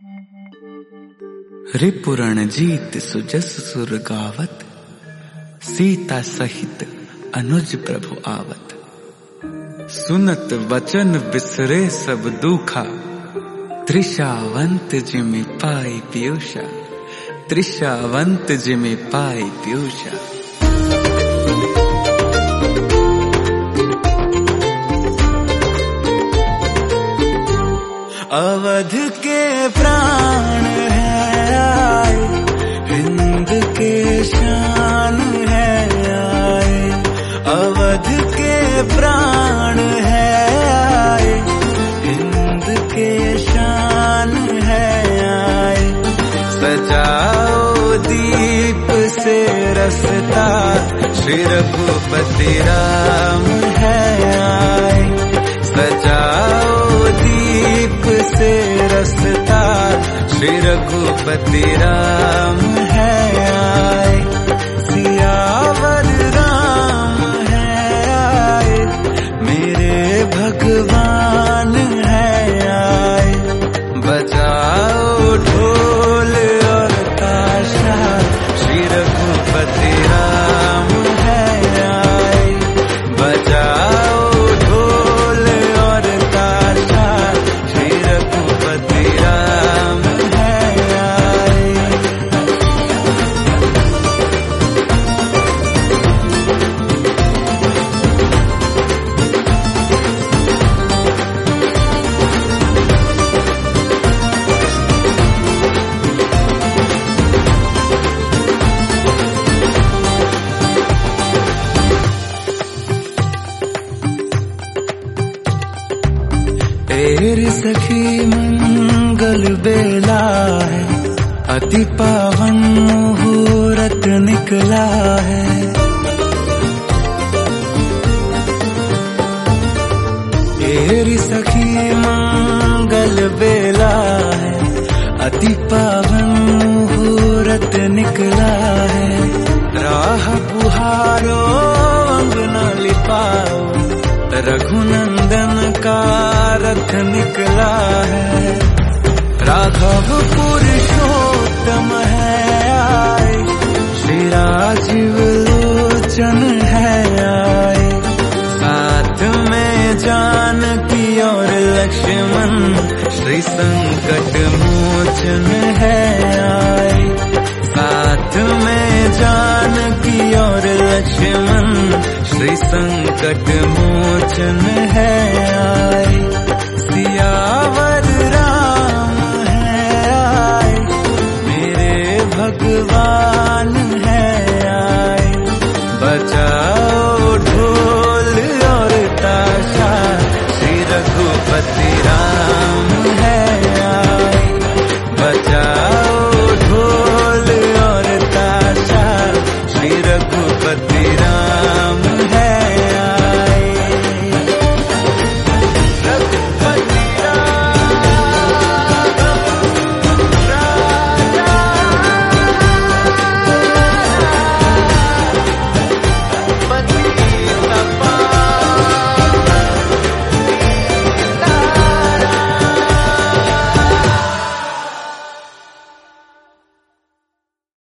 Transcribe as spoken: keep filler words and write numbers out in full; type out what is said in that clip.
रिपुरण जीत सुजस सुर गावत, सीता सहित अनुज प्रभु आवत। सुनत वचन बिसरे सब दुखा, त्रिषावंत जिमि पाई पीयूषा, त्रिषावंत जिमि पाई पीयूषा। अवध के प्राण है आए, हिंद के शान है आए। अवध के प्राण है आए, हिंद के शान है आए। सजाओ दीप से रसता, श्री रघुपति राम है आए। सजाओ दीप से रसता, श्री रघुपति राम है आए। सियावर राम है आए, मेरे भगवान है आए। बजाओ ढोल और ताशा, श्री रघुपति राम है आए। बजाओ ढोल और ताशा, श्री रघुपति राम है आए। तेरी सखी मंगल बेला है, अति पावन मुहूर्त निकला है। तेरी सखी मंगल बेला है, अति पावन मुहूर्त निकला है। राह पुहारो अंगना लिपाओ, रघुनंदन का रथ निकला है। राघव पुरुषोत्तम है आए, श्री राजीव लोचन है आए। साथ में जानकी और लक्ष्मण, श्री संकट मोचन है आए। साथ में जानकी और लक्ष्मण, श्री संकट मोचन है आए।